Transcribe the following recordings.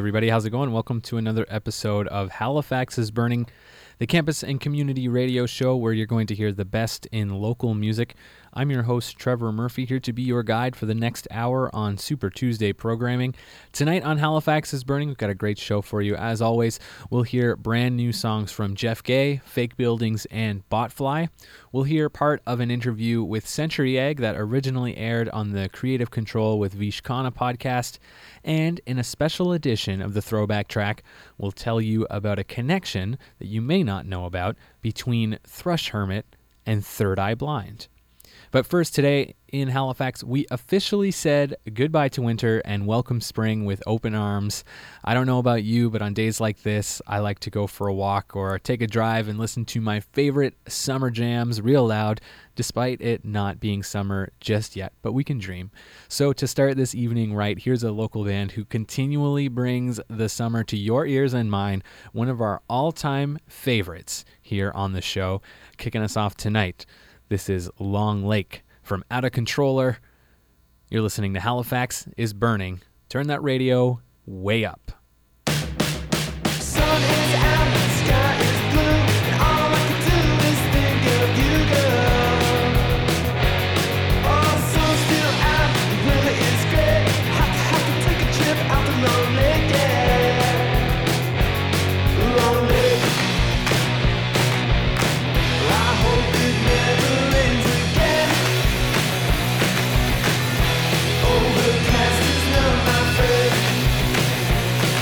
everybody. How's it going? Welcome to another episode of Halifax is Burning, the campus and community radio show where you're going to hear the best in local music. I'm your host, Trevor Murphy, here to be your guide for the next hour on Super Tuesday programming. Tonight on Halifax is Burning, we've got a great show for you. As always, we'll hear brand new songs from Jeff Gay, Fake Buildings, and Botfly. We'll hear part of an interview with Century Egg that originally aired on the Creative Control with Vish Khanna podcast. And in a special edition of the Throwback Track, we'll tell you about a connection that you may not know about between Thrush Hermit and Third Eye Blind. But first, today in Halifax, we officially said goodbye to winter and welcome spring with open arms. I don't know about you, but on days like this, I like to go for a walk or take a drive and listen to my favorite summer jams real loud, despite it not being summer just yet, but we can dream. So to start this evening right, here's a local band who continually brings the summer to your ears and mine, one of our all-time favorites here on the show. Kicking us off tonight, this is Long Lake from Out of Controller. You're listening to Halifax is Burning. Turn that radio way up. Sun is out, the sky is blue, and all I can do is think of you, girl. Oh, the sun's still out, the weather is great. Have to take a trip out to Long Lake, yeah. Long Lake. I hope it never ends again. Overcast is not my friend.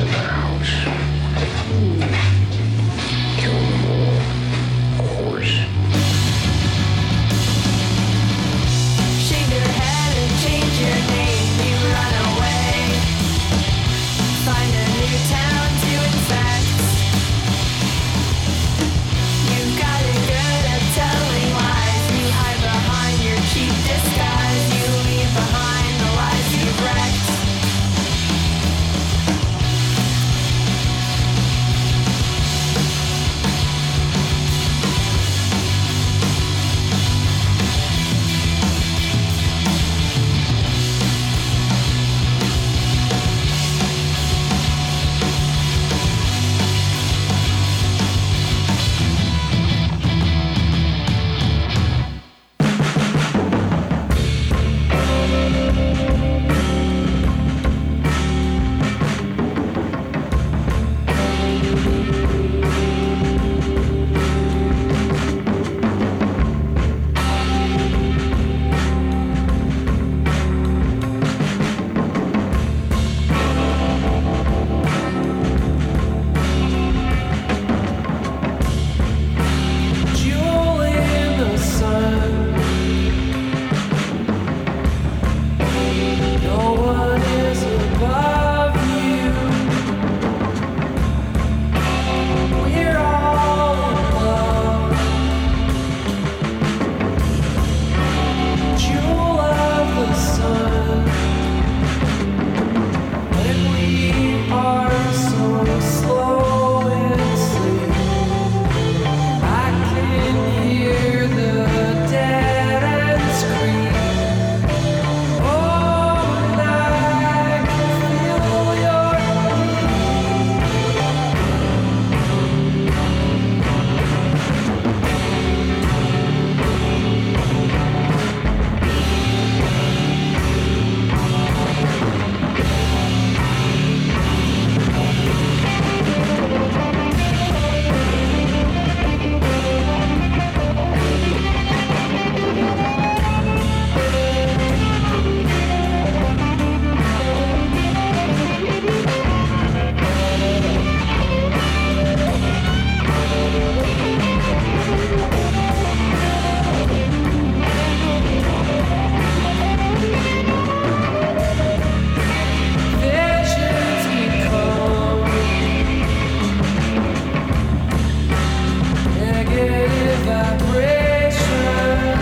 in the house. Kill them all, of course. Shave your head and change your name. You run away. Find a new town to infect. You got it good at telling lies. You hide behind your cheap disguise. You leave behind the lies you've wrecked. Jewel in the sun. No one is above you. We're all in love. Jewel of the sun. When we are so slow in sleep, I can hear the dead end scream. Oh, and I can feel your visions become negative vibration.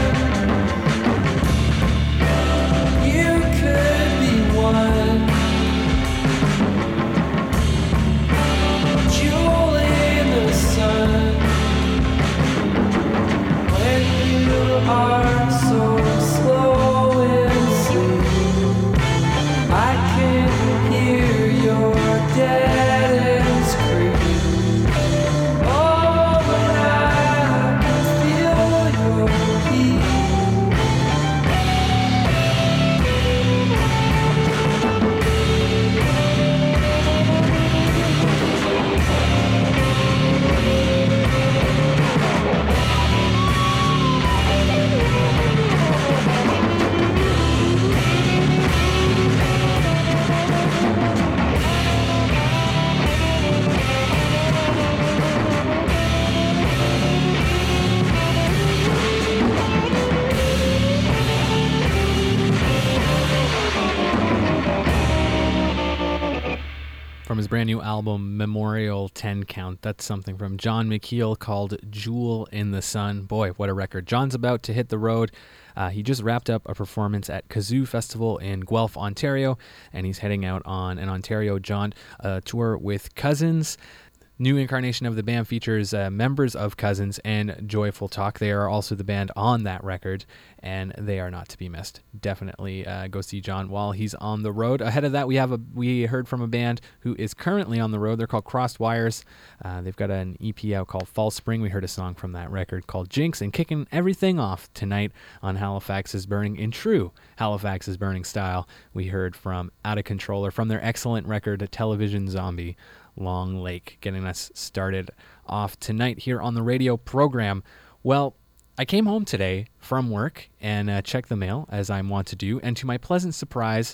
You could be one jewel in the sun. When you are so slow in sleep, I can hear your dead end scream. Oh, and I can feel your heat. From his brand new album, Memorial 10 Count. That's something from John McKeel called Jewel in the Sun. Boy, what a record. John's about to hit the road. He just wrapped up a performance at Kazoo Festival in Guelph, Ontario, and he's heading out on an Ontario Jaunt tour with Cousins. New incarnation of the band features members of Cousins and Joyful Talk. They are also the band on that record, and they are not to be missed. Definitely go see John while he's on the road. Ahead of that, we heard from a band who is currently on the road. They're called Crossed Wires. They've got an EP out called Fall Spring. We heard a song from that record called Jinx, and kicking everything off tonight on Halifax is Burning in true Halifax is Burning style. We heard from Out of Controller from their excellent record Television Zombie. Long Lake, getting us started off tonight here on the radio program. Well, I came home today from work and checked the mail, as I'm wont to do, and to my pleasant surprise,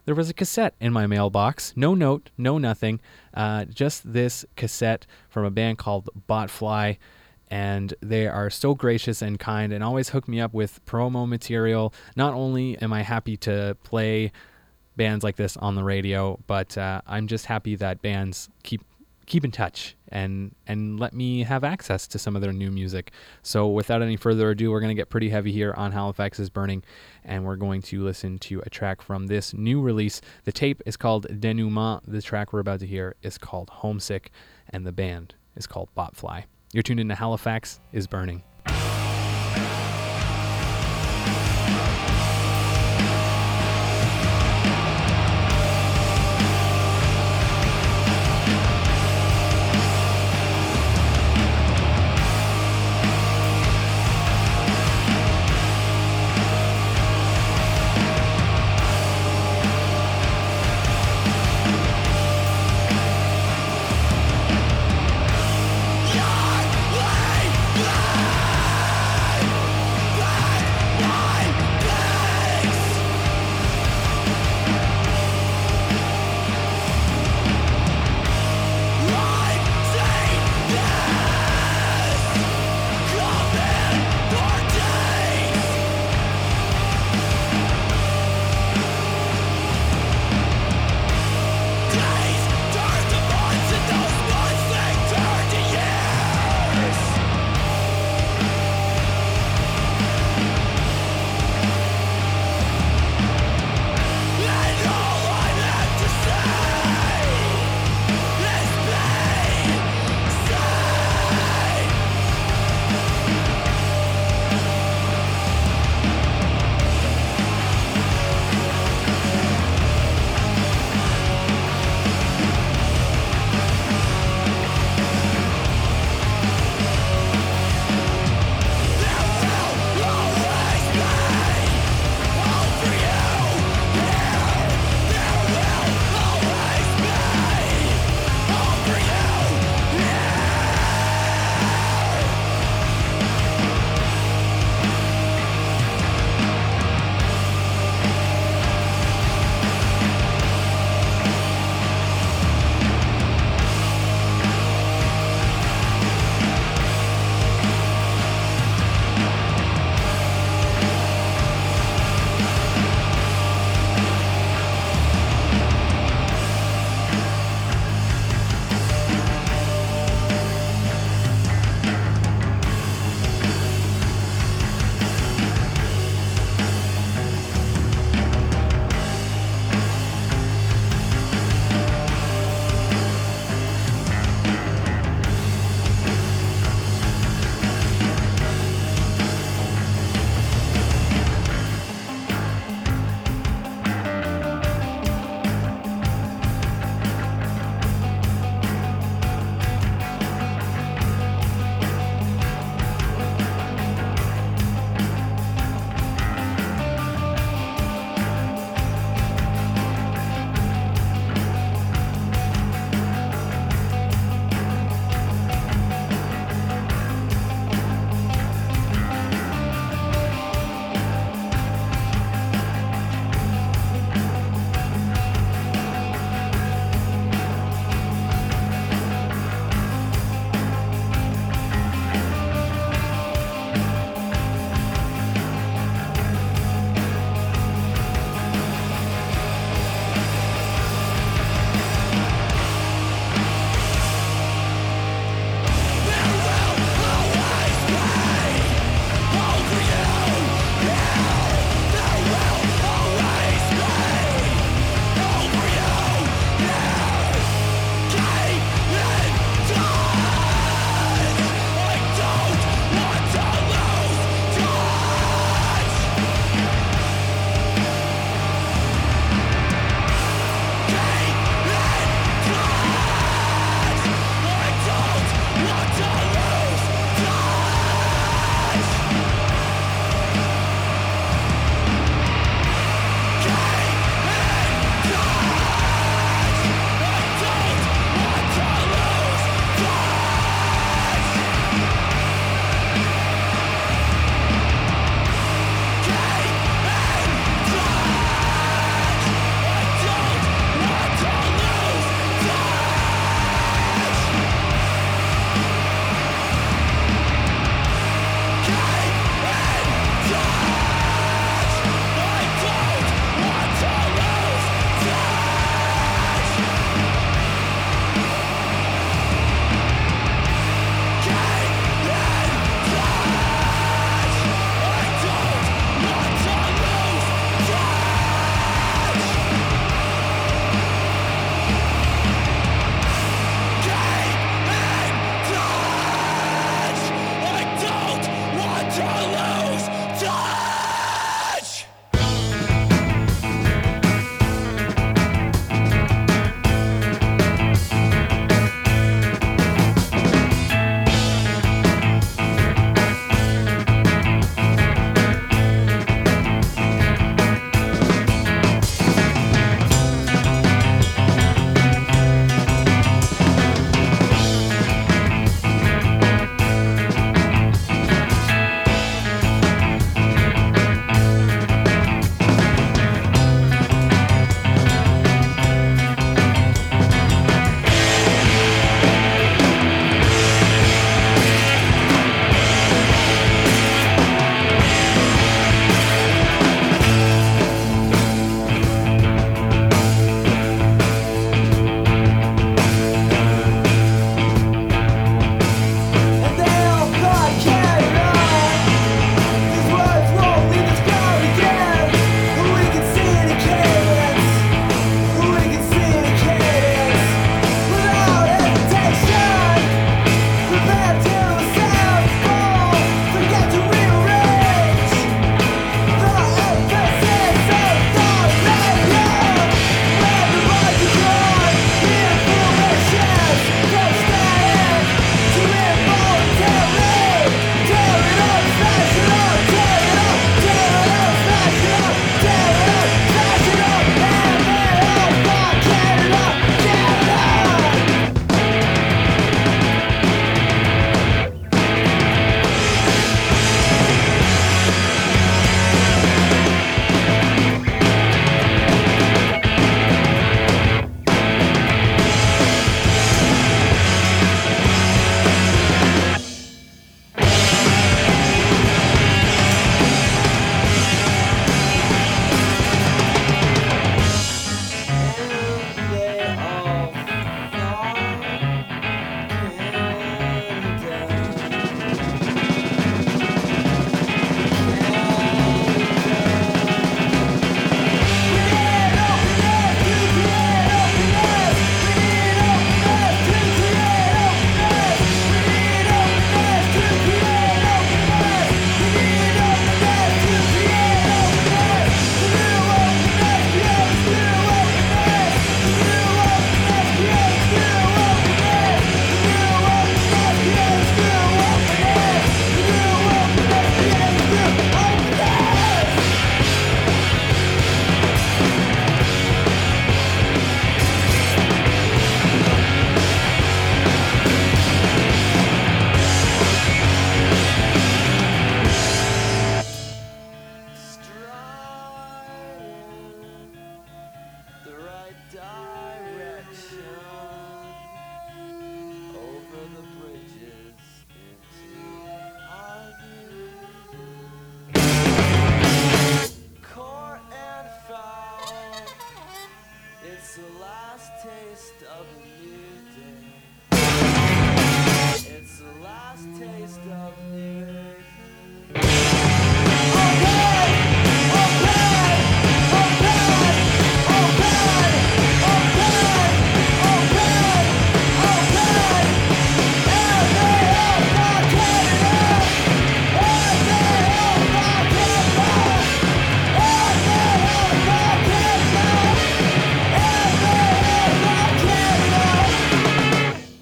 there was a cassette in my mailbox. No note, no nothing. Just this cassette from a band called Botfly. And they are so gracious and kind and always hook me up with promo material. Not only am I happy to play bands like this on the radio, but I'm just happy that bands keep in touch and let me have access to some of their new music. So without any further ado, we're going to get pretty heavy here on Halifax is Burning, and we're going to listen to a track from this new release. The tape is called Denouement. The track we're about to hear is called Homesick, and the band is called Botfly. You're tuned into Halifax is Burning. Young, late,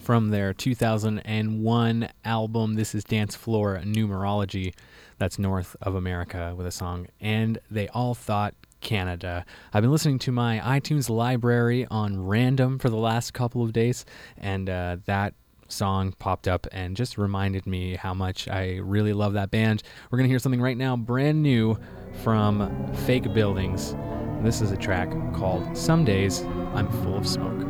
from their 2001 album. This is Dance Floor Numerology. That's North of America with a song. And They All Thought Canada. I've been listening to my iTunes library on random for the last couple of days, and that song popped up and just reminded me how much I really love that band. We're going to hear something right now brand new from Fake Buildings. This is a track called Some Days I'm Full of Smoke.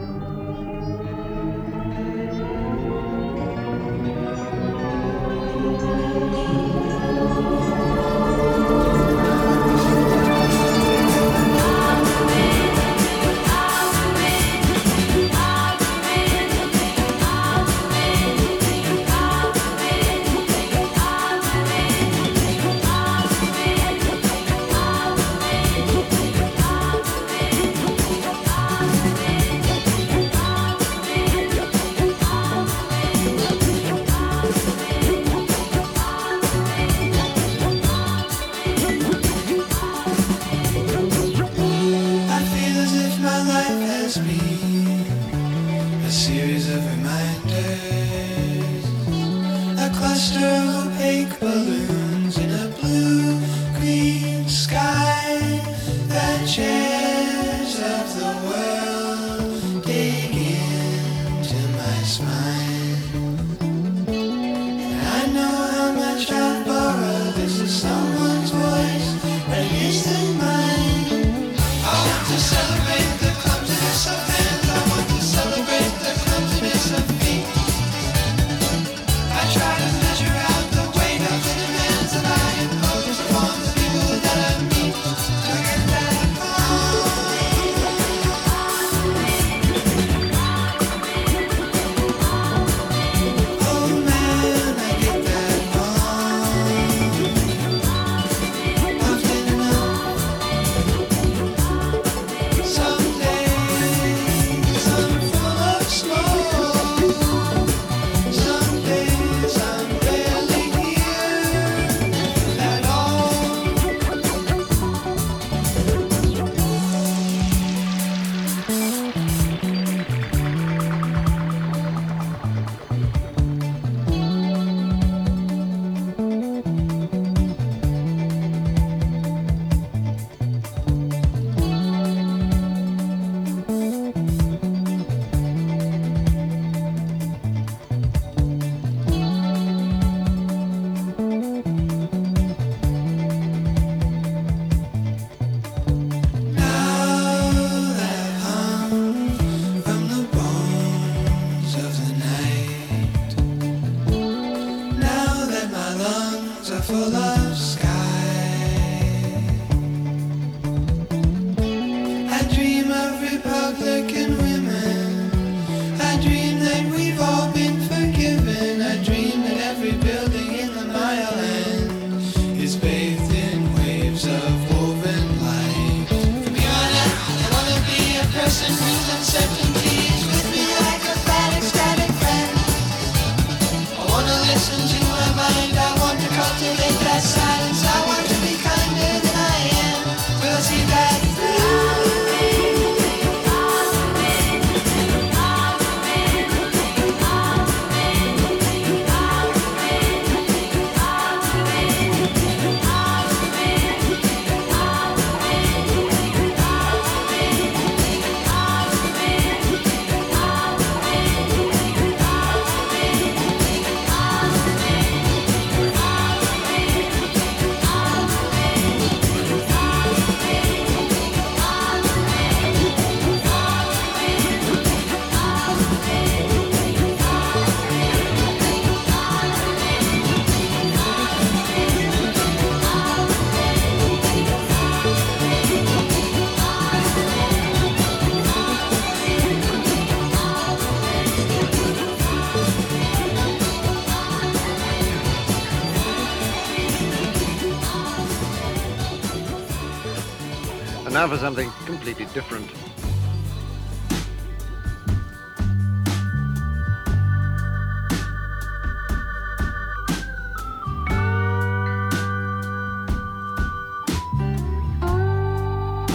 Now for something completely different.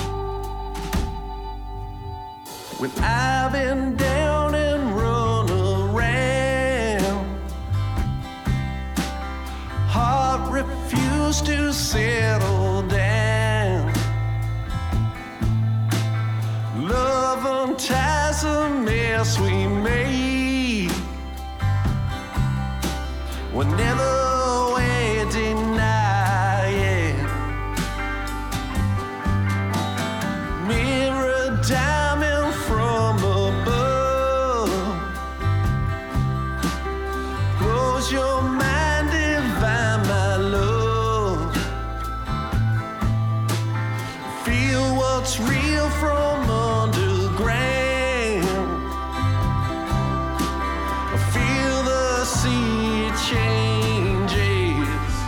When I've been down and run We're never waiting now, yeah. Mirror diamond from above. Close your mind and find my love. Feel what's real from underground. Feel the sea changes.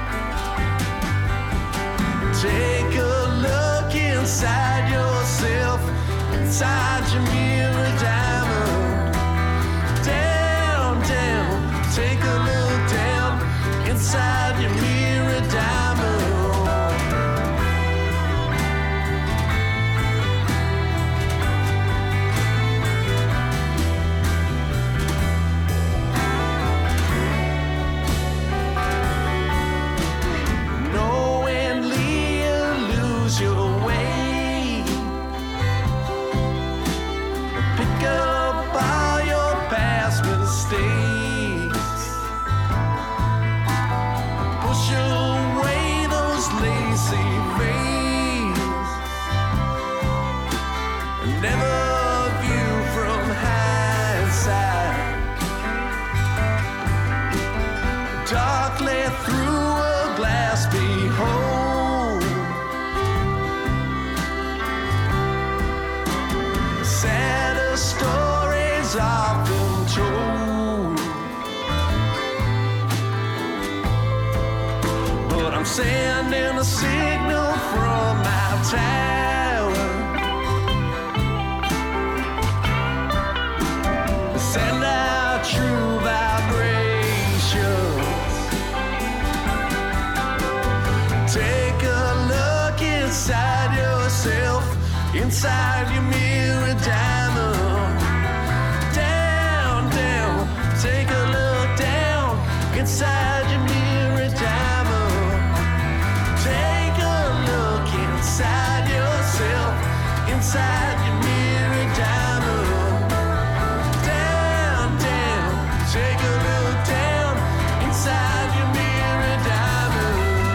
Take a look inside yourself, inside your mirror diamond. Down, down, take a look down inside your mirror diamond. Knowingly you lose your way. Pick up all your past mistakes. Push away those lazy veins. Never view from hindsight. Darkly through a glass behold. Sadder stories often told. But I'm sending a signal from my tower. Send out true vibrations. Take a look inside yourself, inside your mirror diamond. Down, down, take a look down inside your mirror diamond. Take a look inside yourself, inside your mirror diamond. Down, down, take a look down inside your mirror diamond.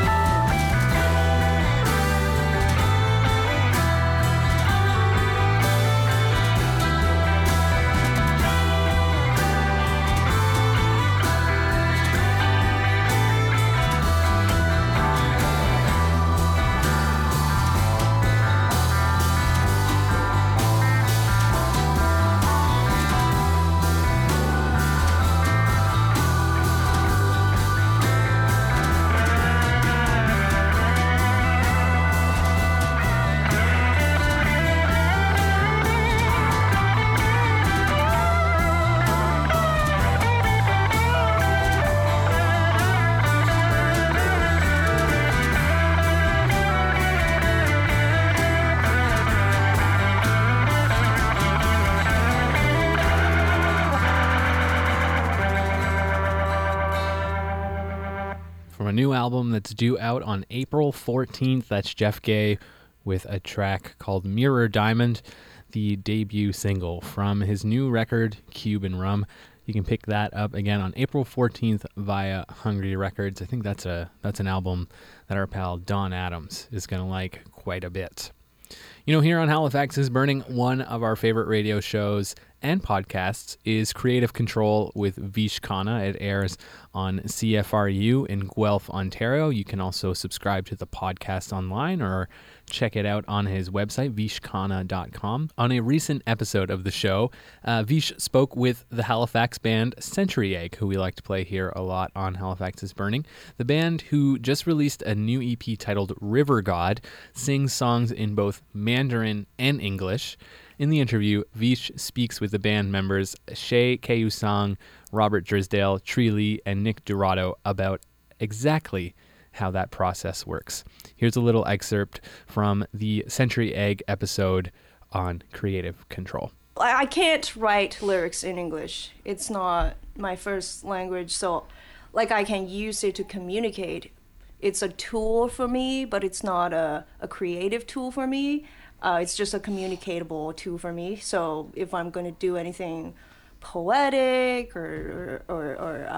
From a new album that's due out on April 14th. That's Jeff Gay with a track called Mirror Diamond, the debut single from his new record, Cuban Rum. You can pick that up again on April 14th via Hungry Records. I think that's an album that our pal Don Adams is going to like quite a bit. You know, here on Halifax is Burning, one of our favorite radio shows and podcasts is Creative Control with Vish Khanna. It airs on CFRU in Guelph, Ontario. You can also subscribe to the podcast online or check it out on his website, vishkhanna.com. On a recent episode of the show, Vish spoke with the Halifax band Century Egg, who we like to play here a lot on Halifax is Burning. The band, who just released a new EP titled River God, sings songs in both Mandarin and English. In the interview, Vish speaks with the band members Shay Kayusang, Robert Drisdale, Tree Lee, and Nick Dorado about exactly how that process works. Here's a little excerpt from the Century Egg episode on Creative Control. I can't write lyrics in English. It's not my first language, so like I can use it to communicate. It's a tool for me, but it's not a creative tool for me. It's just a communicatable tool for me. So if I'm going to do anything poetic or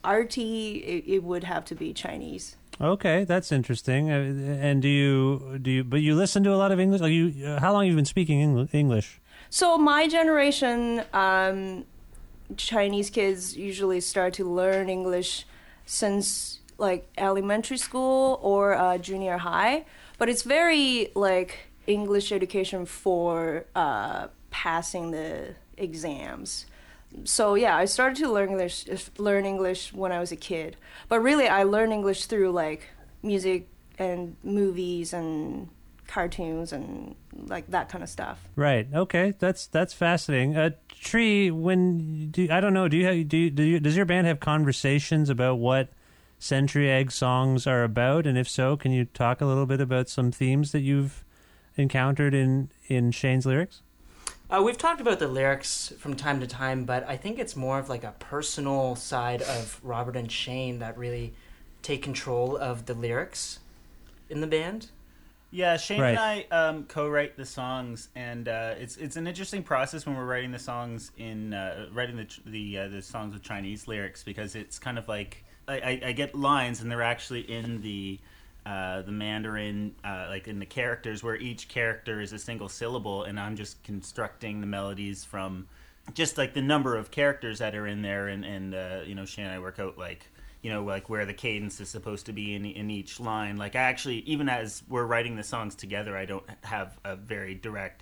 arty, it would have to be Chinese. Okay, that's interesting. And do you? But you listen to a lot of English. Like how long have you been speaking English? So my generation, Chinese kids usually start to learn English since like elementary school or junior high, but it's very like English education for passing the exams. So yeah, I started to learn English when I was a kid, but really I learned English through like music and movies and cartoons and like that kind of stuff. Right. Okay. That's fascinating. Tree, I don't know. Does your band have conversations about what Century Egg songs are about? And if so, can you talk a little bit about some themes that you've encountered in Shane's lyrics? We've talked about the lyrics from time to time, but I think it's more of like a personal side of Robert and Shane that really take control of the lyrics in the band. Yeah, Shane Right. and I co-write the songs, and it's an interesting process when we're writing the songs writing the songs with Chinese lyrics, because it's kind of like I get lines and they're actually in the Mandarin, like in the characters, where each character is a single syllable, and I'm just constructing the melodies from just like the number of characters that are in there, and Shane and I work out like where the cadence is supposed to be in each line. Like I actually, even as we're writing the songs together, I don't have a very direct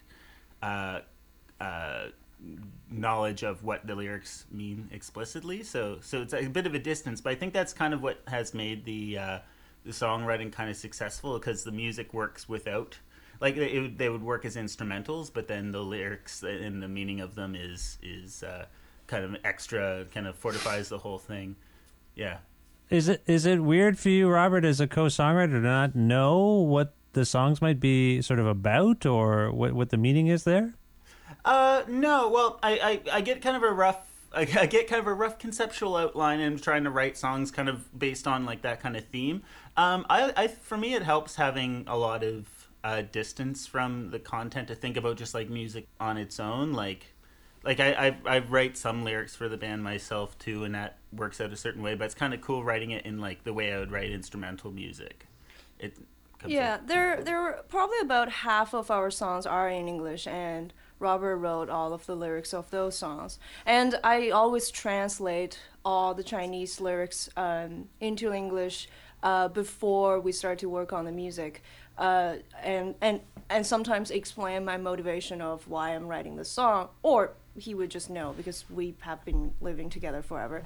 knowledge of what the lyrics mean explicitly. So it's a bit of a distance, but I think that's kind of what has made the songwriting kind of successful, because the music works without, like they would work as instrumentals, but then the lyrics and the meaning of them is kind of extra, kind of fortifies the whole thing. Yeah. Is it weird for you, Robert, as a co-songwriter, to not know what the songs might be sort of about, or what the meaning is there? No. Well, I get kind of a rough conceptual outline, and trying to write songs kind of based on like that kind of theme. For me, it helps having a lot of distance from the content to think about just like music on its own. Like I write some lyrics for the band myself too, and that works out a certain way. But it's kind of cool writing it in like the way I would write instrumental music. There were probably about half of our songs are in English, and Robert wrote all of the lyrics of those songs. And I always translate all the Chinese lyrics into English before we start to work on the music, and sometimes explain my motivation of why I'm writing the song, or he would just know because we have been living together forever.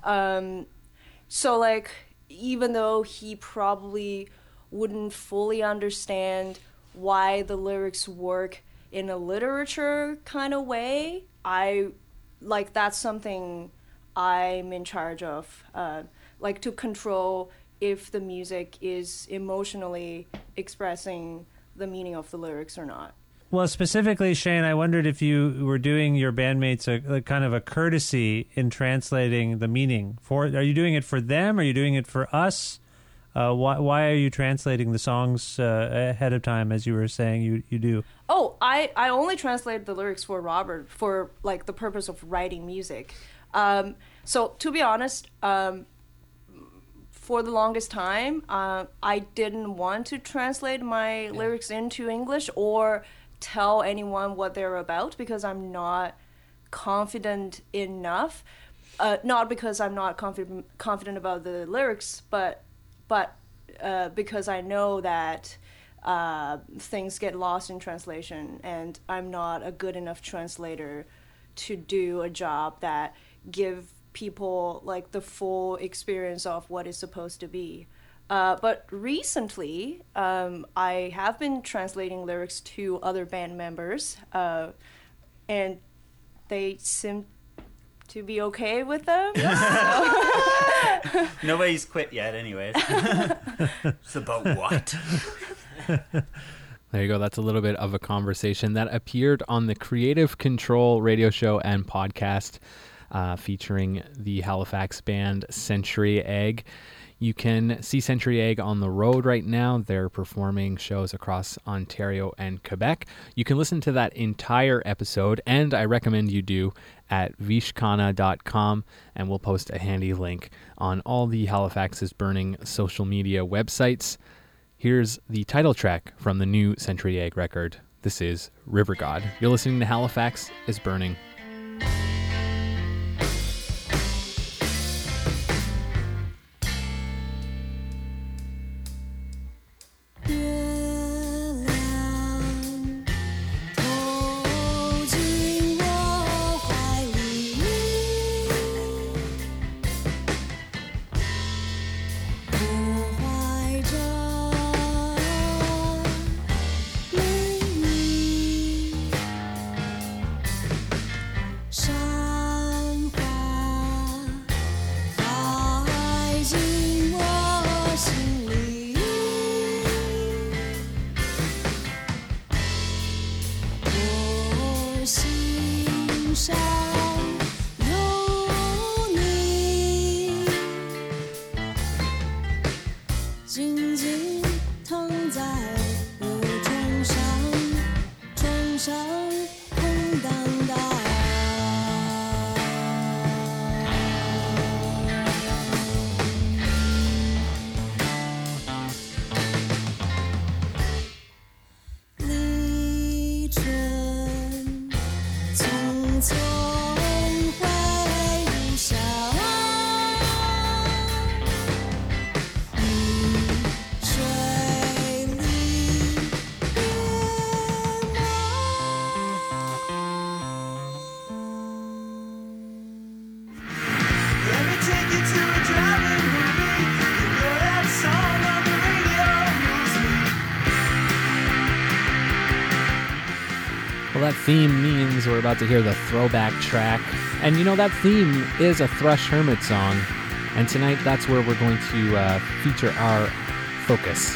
So like, even though he probably wouldn't fully understand why the lyrics work in a literature kind of way, that's something I'm in charge of, like to control if the music is emotionally expressing the meaning of the lyrics or not. Well, specifically, Shane, I wondered if you were doing your bandmates a kind of a courtesy in translating the meaning. Are you doing it for them? Are you doing it for us? Why are you translating the songs ahead of time, as you were saying you do? Oh, I only translated the lyrics for Robert for like the purpose of writing music. So to be honest, for the longest time, I didn't want to translate my lyrics into English or tell anyone what they're about, because I'm not confident enough. Not because I'm not confident about the lyrics, but because I know that things get lost in translation, and I'm not a good enough translator to do a job that give people like the full experience of what is supposed to be. But recently, I have been translating lyrics to other band members, and they seem to be okay with them. Nobody's quit yet, anyways. It's about what? There you go. That's a little bit of a conversation that appeared on the Creative Control radio show and podcast, featuring the Halifax band Century Egg. You can see Century Egg on the road right now. They're performing shows across Ontario and Quebec. You can listen to that entire episode, and I recommend you do, at vishkana.com, and we'll post a handy link on all the Halifax is Burning social media websites. Here's the title track from the new Century Egg record. This is River God. You're listening to Halifax is Burning. Well, that theme means we're about to hear the throwback track. And you know, that theme is a Thrush Hermit song. And tonight, that's where we're going to feature our focus.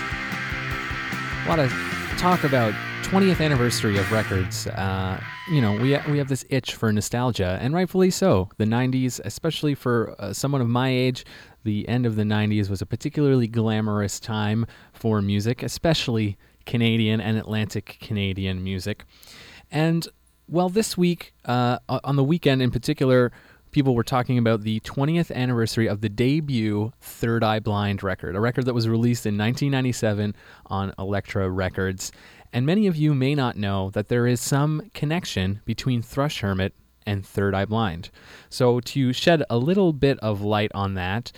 A lot of talk about 20th anniversary of records. You know, we have this itch for nostalgia, and rightfully so. The 90s, especially for someone of my age, the end of the 90s was a particularly glamorous time for music, especially Canadian and Atlantic Canadian music. And, well, this week, on the weekend in particular, people were talking about the 20th anniversary of the debut Third Eye Blind record, a record that was released in 1997 on Elektra Records. And many of you may not know that there is some connection between Thrush Hermit and Third Eye Blind. So to shed a little bit of light on that,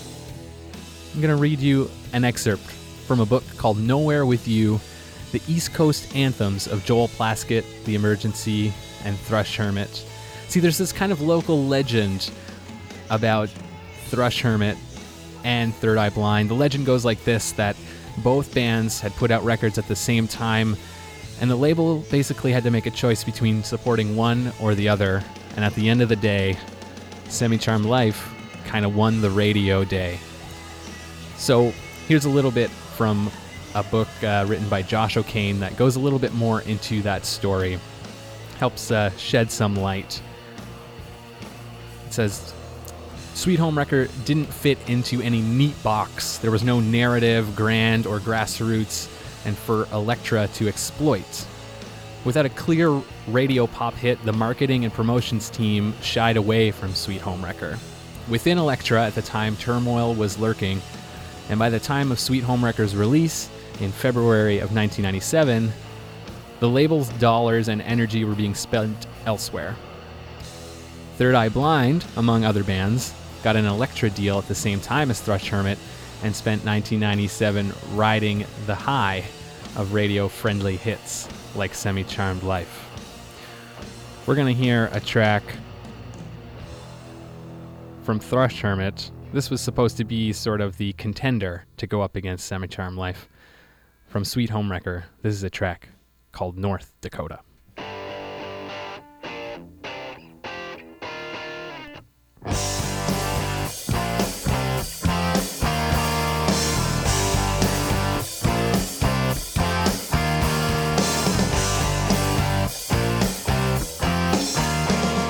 I'm going to read you an excerpt from a book called Nowhere With You, The East Coast Anthems of Joel Plaskett, The Emergency, and Thrush Hermit. See, there's this kind of local legend about Thrush Hermit and Third Eye Blind. The legend goes like this, that both bands had put out records at the same time, and the label basically had to make a choice between supporting one or the other, and at the end of the day, Semi-Charmed Life kind of won the radio day. So here's a little bit from a book written by Josh O'Kane that goes a little bit more into that story, helps shed some light. It says, Sweet Home Wrecker didn't fit into any neat box. There was no narrative, grand, or grassroots, and for Elektra to exploit. Without a clear radio pop hit, the marketing and promotions team shied away from Sweet Home Wrecker. Within Elektra at the time, turmoil was lurking, and by the time of Sweet Home Wrecker's release in February of 1997, the label's dollars and energy were being spent elsewhere. Third Eye Blind, among other bands, got an Elektra deal at the same time as Thrush Hermit and spent 1997 riding the high of radio-friendly hits like Semi-Charmed Life. We're going to hear a track from Thrush Hermit. This was supposed to be sort of the contender to go up against Semi-Charmed Life. From Sweet Home Wrecker, this is a track called North Dakota.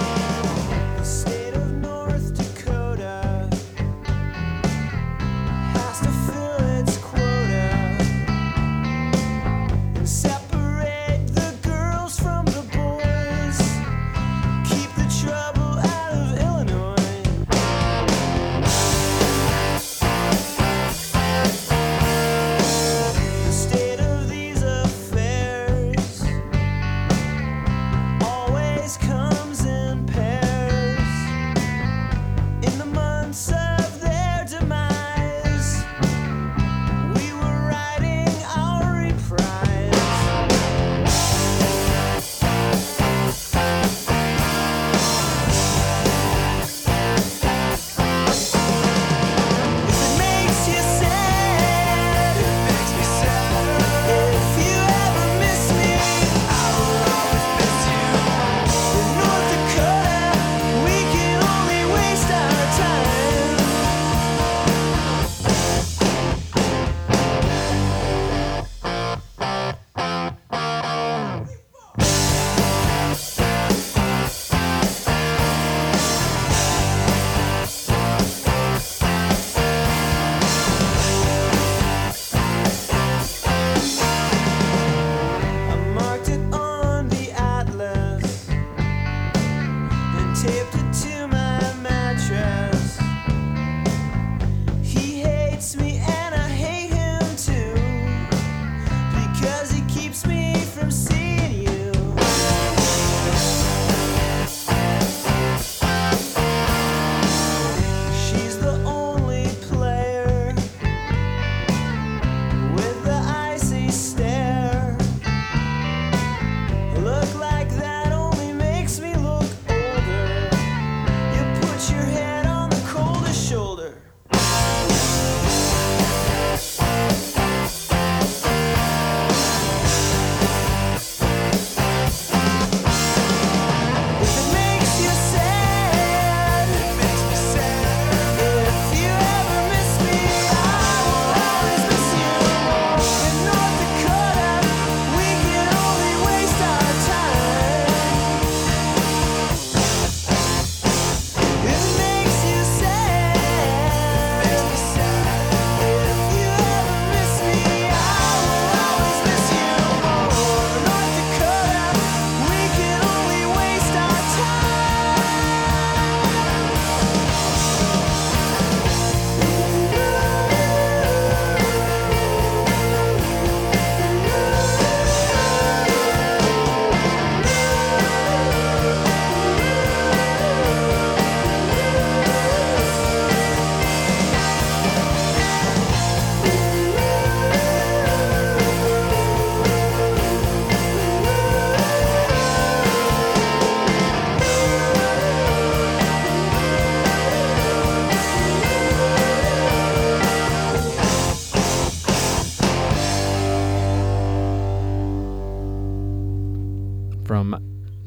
The state of North Dakota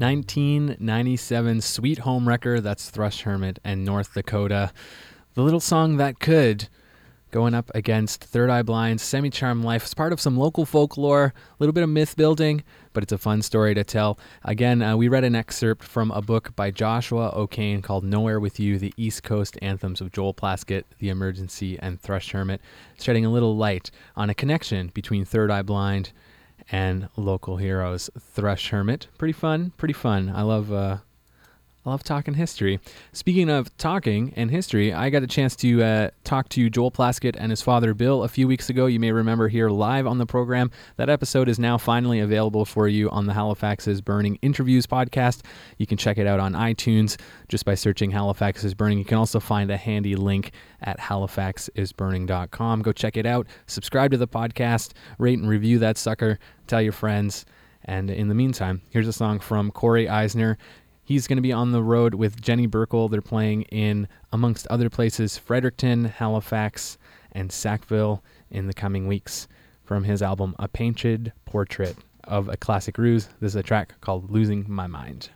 1997 Sweet Home Wrecker, that's Thrush Hermit and North Dakota. The little song that could, going up against Third Eye Blind's Semi-Charmed Life. It's part of some local folklore, a little bit of myth building, but it's a fun story to tell. Again, we read an excerpt from a book by Joshua O'Kane called Nowhere With You, The East Coast Anthems of Joel Plaskett, The Emergency, and Thrush Hermit, shedding a little light on a connection between Third Eye Blind and local heroes. Thrush Hermit, pretty fun. I love talking history. Speaking of talking and history, I got a chance to talk to Joel Plaskett and his father Bill a few weeks ago. You may remember here live on the program. That episode is now finally available for you on the Halifax is Burning Interviews podcast. You can check it out on iTunes just by searching Halifax is Burning. You can also find a handy link at halifaxisburning.com. Go check it out. Subscribe to the podcast. Rate and review that sucker. Tell your friends. And in the meantime, here's a song from Corey Eisner. He's going to be on the road with Jenny Burkle. They're playing in, amongst other places, Fredericton, Halifax, and Sackville in the coming weeks. From his album, A Painted Portrait of a Classic Ruse, this is a track called Losing My Mind.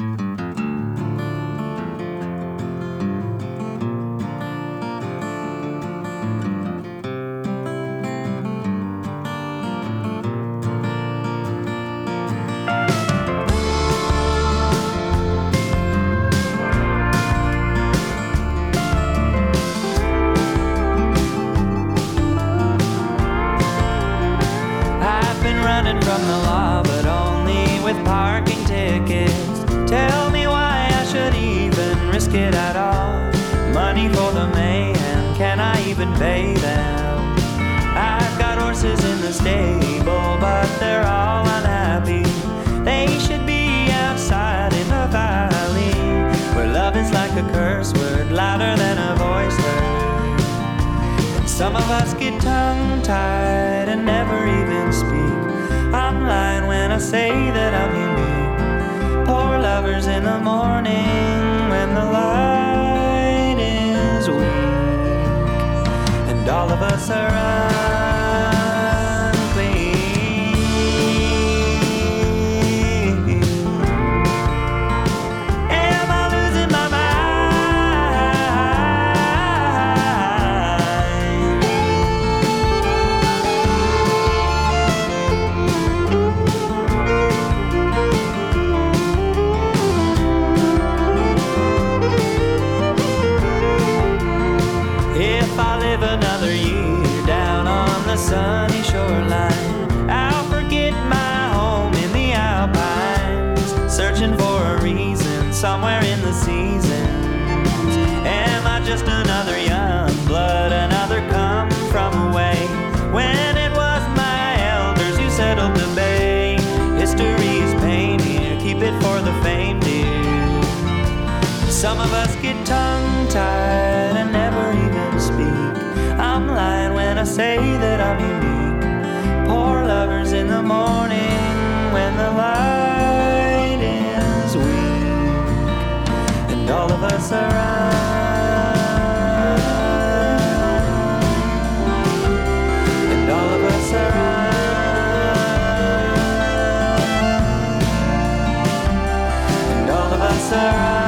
From the law, but only with parking tickets. Tell me why I should even risk it at all. Money for the mayhem, can I even pay them? I've got horses in the stable, but they're all unhappy. They should be outside in the valley, where love is like a curse word, louder than a voice heard. And some of us get tongue-tied and never even speak. I'm lying when I say that I'm unique. Poor lovers in the morning when the light is weak, and all of us are unclean. Am I losing my mind? Another year down on the sunny shoreline, I'll forget my home in the Alpines, searching for a reason somewhere in the seasons. Am I just another young blood, another come from away, when it was my elders who settled the bay? History's pain here, keep it for the famed, dear. Some of us get tongue-tied and never even speak. I'm lying when I say that I'm unique. Poor lovers in the morning when the light is weak, and all of us are and all of us are and all of us are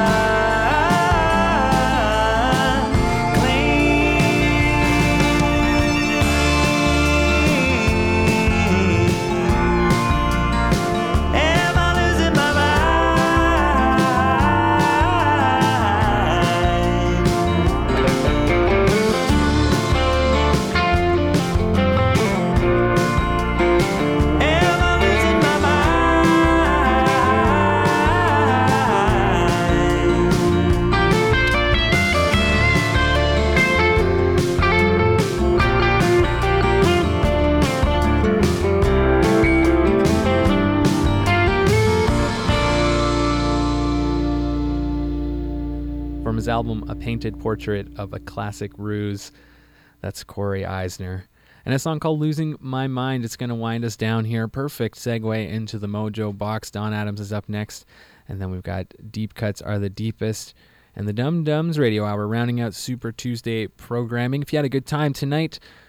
his album A Painted Portrait of a Classic Ruse. That's Corey Eisner. And a song called Losing My Mind. It's going to wind us down here. Perfect segue into the Mojo box. Don Adams is up next. And then we've got Deep Cuts Are the Deepest and the Dum Dums Radio Hour rounding out Super Tuesday programming. If you had a good time tonight,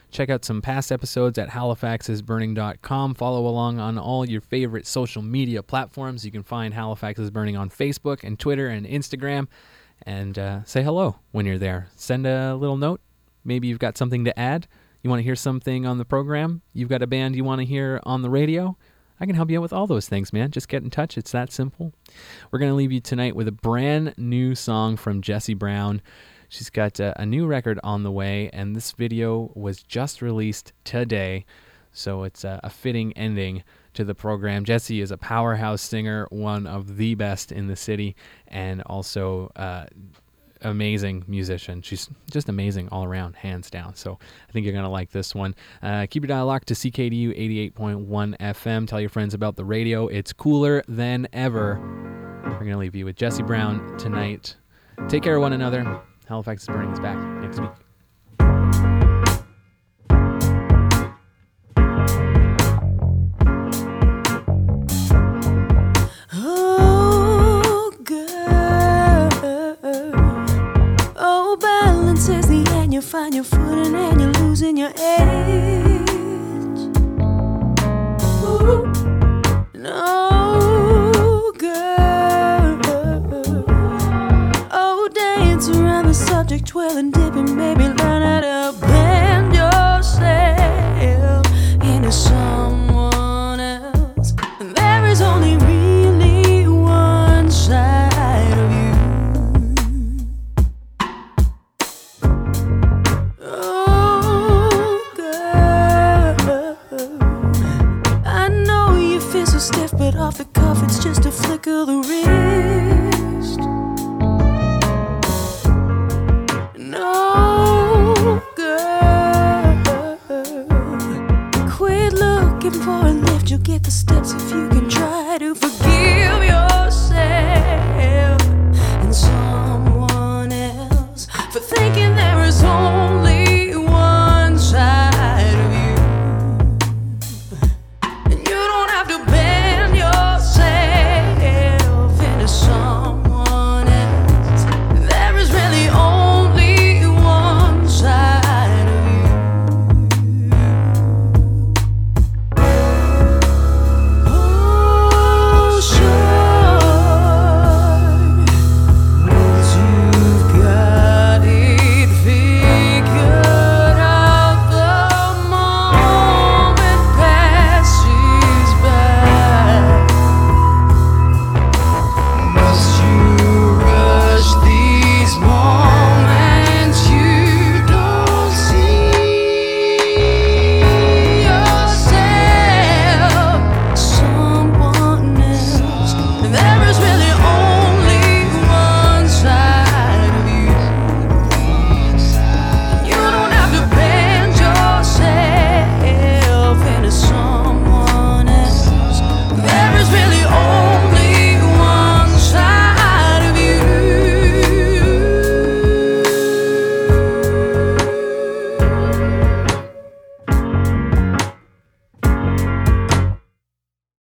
Check out some past episodes at halifaxisburning.com. Follow along on all your favorite social media platforms. You can find Halifax is Burning on Facebook and Twitter and Instagram. And say hello when you're there. Send a little note. Maybe you've got something to add. You want to hear something on the program? You've got a band you want to hear on the radio? I can help you out with all those things, man. Just get in touch. It's that simple. We're going to leave you tonight with a brand new song from Jessie Brown. She's got a new record on the way, and this video was just released today, so it's a fitting ending to the program. Jessie is a powerhouse singer, one of the best in the city, and also amazing musician. She's just amazing all around, hands down. So I think you're going to like this one. Keep your dial locked to CKDU 88.1 FM. Tell your friends about the radio. It's cooler than ever. We're going to leave you with Jessie Brown tonight. Take care of one another. Halifax is Burning is back next week. Oh, girl. Oh, balance is the end. You find your footing and you're losing your edge. Ooh. No, girl. Oh, dance around the subject, twirl and dip, and maybe learn how to bend yourself into someone else. There is only really one side of you. Oh, girl, I know you feel so stiff, but off the cuff it's just a flick of the wrist. No, girl, quit looking for a lift. You'll get the steps if you